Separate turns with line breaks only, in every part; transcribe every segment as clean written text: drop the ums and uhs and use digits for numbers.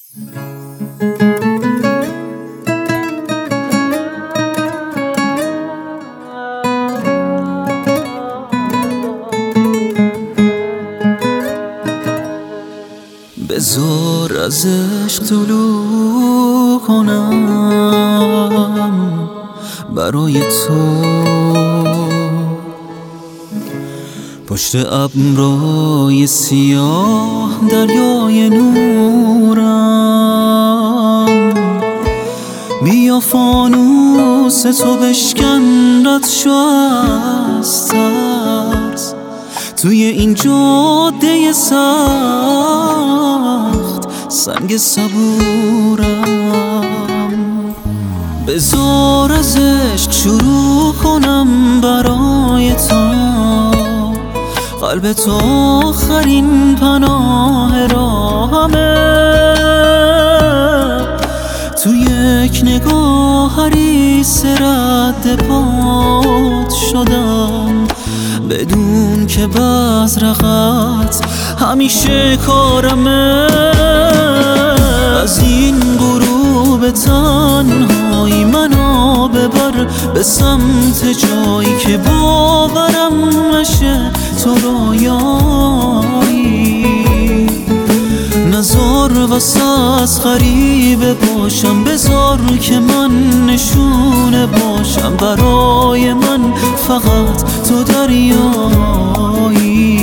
بذار از عشق طلوع کنم برای تو، پشت ابرهای سیاه دریای نورم. بیا فانوس تو بشکن رد شو از ترس، توی این جاده سخت سنگ صبورم. بذار از عشق شروع کنم برای تو، قلب تو آخرین پناه راهمه. تو یک نگاه حریص رد پات شدم، بدون که بزرقت همیشه کارمه. از این غروب تنهایی منو ببر به سمت جایی که باورم نشه تو رویایی. نزار واسه غریبه باشم، بذار که من نشونه باشم برای من فقط تو دریایی.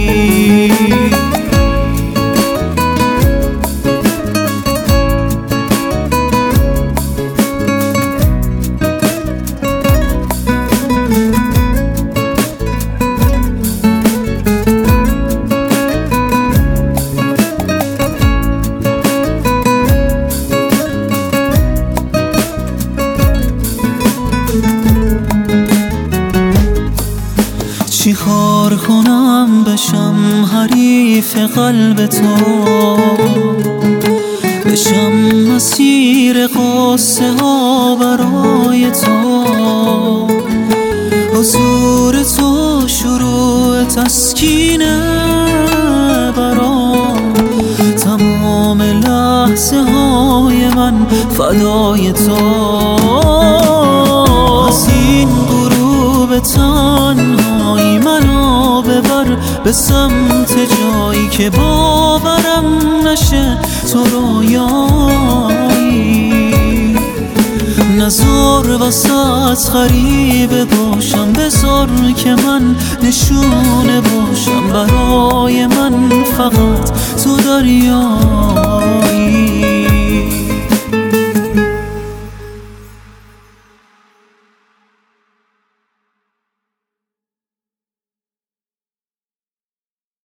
چی کار کنم بشم حریف قلب تو، بشم مسیر قصه ها برای تو. حضور تو شروع تسکینه برام، تمام لحظه های من فدای تو. از این غروب تنهایی منو ببر به سمت جایی که باورم نشه تو رویایی. نزار واسه غریبه باشم، بذار که من نشونه باشم برای من فقط تو دریایی.